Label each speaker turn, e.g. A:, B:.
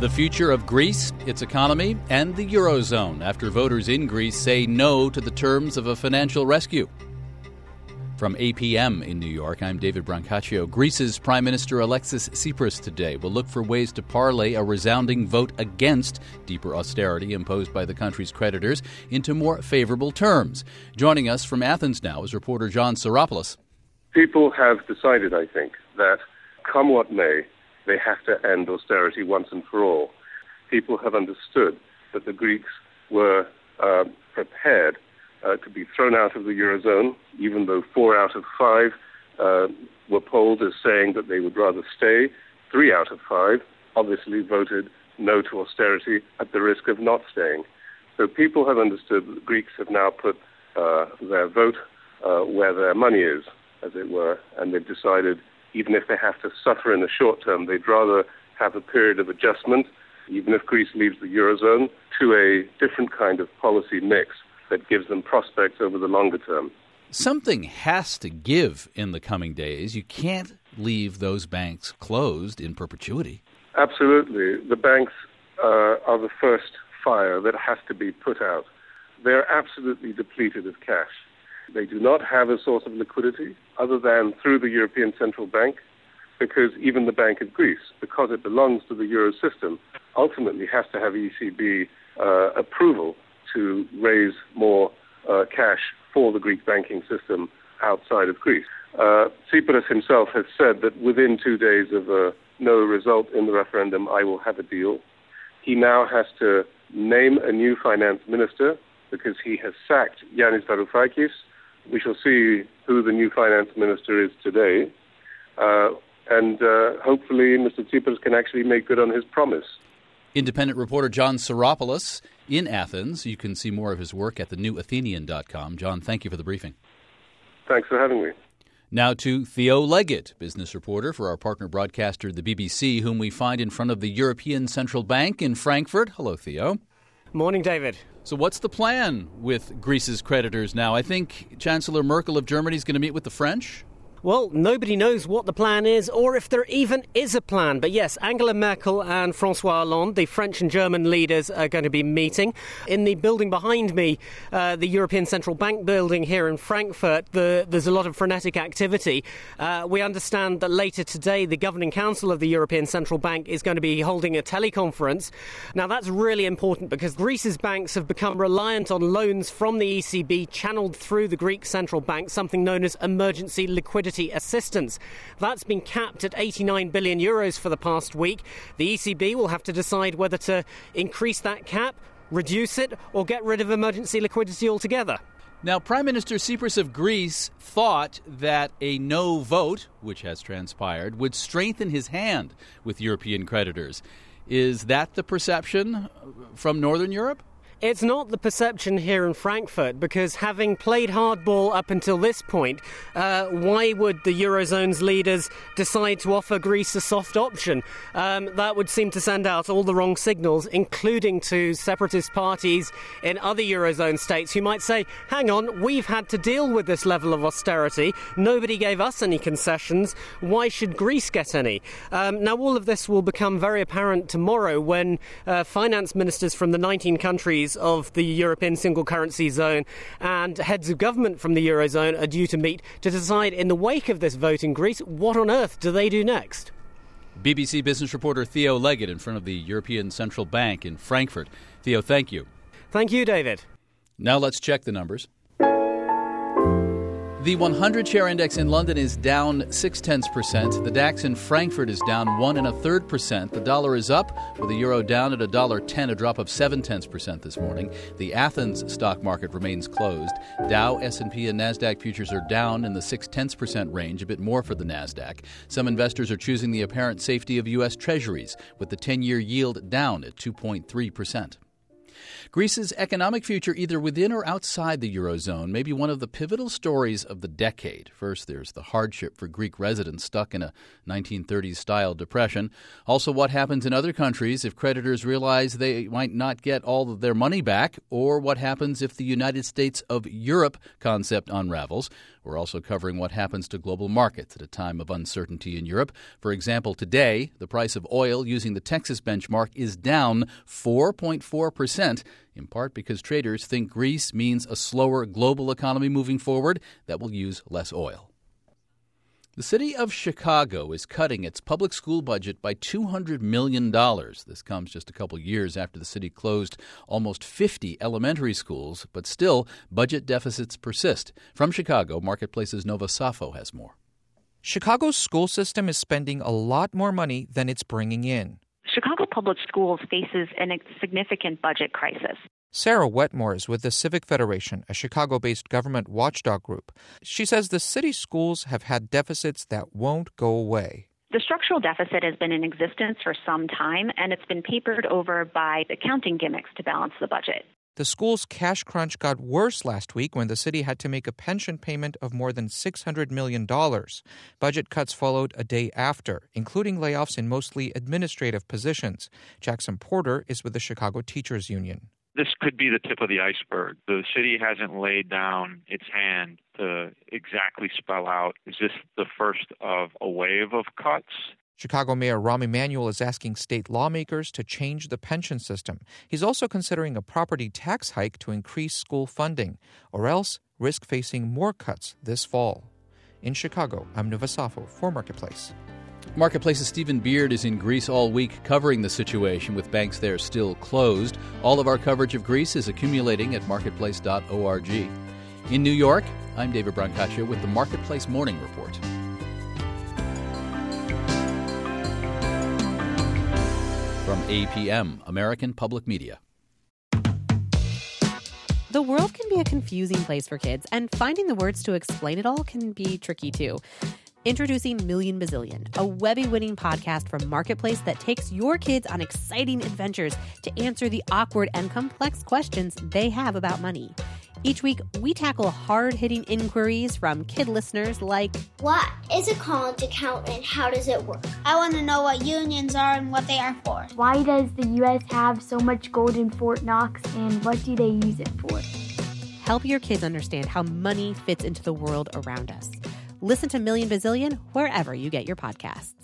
A: The future of Greece, its economy, and the Eurozone after voters in Greece say no to the terms of a financial rescue. From APM in New York, I'm David Brancaccio. Greece's Prime Minister Alexis Tsipras today will look for ways to parlay a resounding vote against deeper austerity imposed by the country's creditors into more favorable terms. Joining us from Athens now is reporter John Psaropoulos.
B: People have decided, I think, that come what may, they have to end austerity once and for all. People have understood that the Greeks were prepared to be thrown out of the Eurozone, even though 4 out of 5 were polled as saying that they would rather stay. 3 out of 5 obviously voted no to austerity at the risk of not staying. So people have understood that the Greeks have now put their vote where their money is, as it were, and they've decided even if they have to suffer in the short term, they'd rather have a period of adjustment, even if Greece leaves the Eurozone, to a different kind of policy mix that gives them prospects over the longer term.
A: Something has to give in the coming days. You can't leave those banks closed in perpetuity.
B: Absolutely. The banks are the first fire that has to be put out. They're absolutely depleted of cash. They do not have a source of liquidity other than through the European Central Bank, because even the Bank of Greece, because it belongs to the Euro system, ultimately has to have ECB approval to raise more cash for the Greek banking system outside of Greece. Tsipras himself has said that within 2 days of no result in the referendum, I will have a deal. He now has to name a new finance minister because he has sacked Yanis Varoufakis. We shall see who the new finance minister is today. And hopefully Mr. Tsipras can actually make good on his promise.
A: Independent reporter John Psaropoulos in Athens. You can see more of his work at thenewathenian.com. John, thank you for the briefing.
B: Thanks for having me.
A: Now to Theo Leggett, business reporter for our partner broadcaster, the BBC, whom we find in front of the European Central Bank in Frankfurt. Hello, Theo.
C: Morning, David.
A: So what's the plan with Greece's creditors now? I think Chancellor Merkel of Germany is going to meet with the French.
C: Well, nobody knows what the plan is or if there even is a plan. But yes, Angela Merkel and François Hollande, the French and German leaders, are going to be meeting. In the building behind me, the European Central Bank building here in Frankfurt, there's a lot of frenetic activity. We understand that later today, the Governing Council of the European Central Bank is going to be holding a teleconference. Now, that's really important because Greece's banks have become reliant on loans from the ECB channeled through the Greek Central Bank, something known as emergency liquidity assistance. That's been capped at 89 billion euros for the past week. The ECB will have to decide whether to increase that cap, reduce it, or get rid of emergency liquidity altogether.
A: Now, Prime Minister Tsipras of Greece thought that a no vote, which has transpired, would strengthen his hand with European creditors. Is that the perception from Northern Europe?
C: It's not the perception here in Frankfurt, because having played hardball up until this point, why would the Eurozone's leaders decide to offer Greece a soft option? That would seem to send out all the wrong signals, including to separatist parties in other Eurozone states who might say, hang on, we've had to deal with this level of austerity. Nobody gave us any concessions. Why should Greece get any? Now, all of this will become very apparent tomorrow when finance ministers from the 19 countries of the European single currency zone and heads of government from the Eurozone are due to meet to decide, in the wake of this vote in Greece, what on earth do they do next?
A: BBC business reporter Theo Leggett in front of the European Central Bank in Frankfurt. Theo, thank you.
C: Thank you, David.
A: Now let's check the numbers. The 100-share index in London is down 0.6%. The DAX in Frankfurt is down 1.33%. The dollar is up, with the euro down at $1.10, a drop of 0.7% this morning. The Athens stock market remains closed. Dow, S&P, and NASDAQ futures are down in the 0.6% range, a bit more for the NASDAQ. Some investors are choosing the apparent safety of U.S. Treasuries, with the 10-year yield down at 2.3%. Greece's economic future, either within or outside the Eurozone, may be one of the pivotal stories of the decade. First, there's the hardship for Greek residents stuck in a 1930s-style depression. Also, what happens in other countries if creditors realize they might not get all of their money back, or what happens if the United States of Europe concept unravels. We're also covering what happens to global markets at a time of uncertainty in Europe. For example, today, the price of oil using the Texas benchmark is down 4.4%, in part because traders think Greece means a slower global economy moving forward that will use less oil. The city of Chicago is cutting its public school budget by $200 million. This comes just a couple years after the city closed almost 50 elementary schools, but still, budget deficits persist. From Chicago, Marketplace's Nova Safo has more.
D: Chicago's school system is spending a lot more money than it's bringing in.
E: Chicago Public Schools faces a significant budget crisis.
D: Sarah Wetmore is with the Civic Federation, a Chicago-based government watchdog group. She says the city's schools have had deficits that won't go away.
E: The structural deficit has been in existence for some time, and it's been papered over by accounting gimmicks to balance the budget.
D: The school's cash crunch got worse last week when the city had to make a pension payment of more than $600 million. Budget cuts followed a day after, including layoffs in mostly administrative positions. Jackson Porter is with the Chicago Teachers Union.
F: This could be the tip of the iceberg. The city hasn't laid down its hand to exactly spell out, is this the first of a wave of cuts?
D: Chicago Mayor Rahm Emanuel is asking state lawmakers to change the pension system. He's also considering a property tax hike to increase school funding, or else risk facing more cuts this fall. In Chicago, I'm Nova Safo for Marketplace.
A: Marketplace's Stephen Beard is in Greece all week covering the situation with banks there still closed. All of our coverage of Greece is accumulating at marketplace.org. In New York, I'm David Brancaccio with the Marketplace Morning Report. From APM, American Public Media.
G: The world can be a confusing place for kids, and finding the words to explain it all can be tricky too. Introducing Million Bazillion, a Webby-winning podcast from Marketplace that takes your kids on exciting adventures to answer the awkward and complex questions they have about money. Each week, we tackle hard-hitting inquiries from kid listeners like,
H: what is a college account and how does it work?
I: I want to know what unions are and what they are for.
J: Why does the U.S. have so much gold in Fort Knox and what do they use it for?
G: Help your kids understand how money fits into the world around us. Listen to Million Bazillion wherever you get your podcasts.